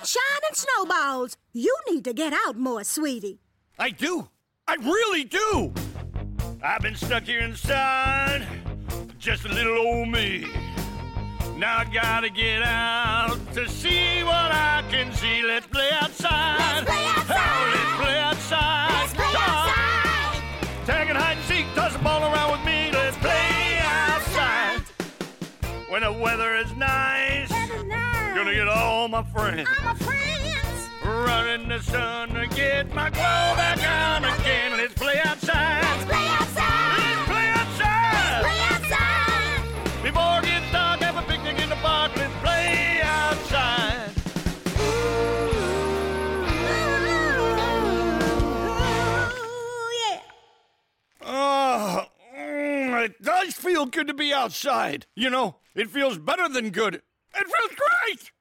Shining snowballs. You need to get out more, sweetie. I do. I really do. I've been stuck here inside, just a little old me. Now I gotta get out to see what I can see. Let's play outside. Let's play outside. Oh, let's play outside. Let's play outside. Tag and hide and seek, toss the ball around with me. Let's play outside. When the weather is nice, gonna get all my friends. All my friends. Run in the sun to get my glow back on again. Let's play outside. Let's play outside. Let's play outside. Play outside. Before it gets dark, have a picnic in the park. Let's play outside. Yeah. Oh, it does feel good to be outside. You know, it feels better than good. It feels great.